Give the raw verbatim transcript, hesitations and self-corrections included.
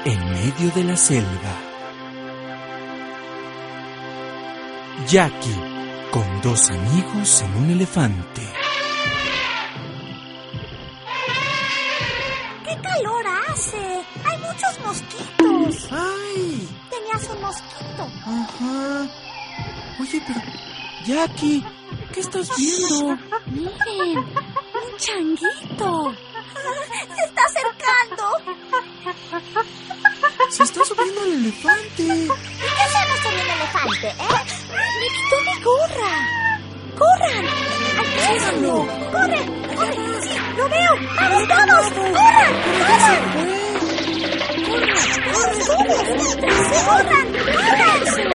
en medio de la selva. Jackie con dos amigos en un elefante. ¡Qué calor hace! ¡Hay muchos mosquitos! ¡Ay! Tenías un mosquito. Ajá. Oye, pero... Jackie, ¿qué estás viendo? Miren, un changuito. Se está acercando. Se está subiendo al elefante. ¿Y qué hacemos con el elefante, eh? ¡Me quitó mi gorra! ¡Corran! ¡Alcánzalo! ¡Corre! ¡Corre! ¡Sí, lo veo! ¡Vamos todos! ¡Corran! ¡Corran! ¡Corran! ¡Corran! ¡Corran! ¡Corran!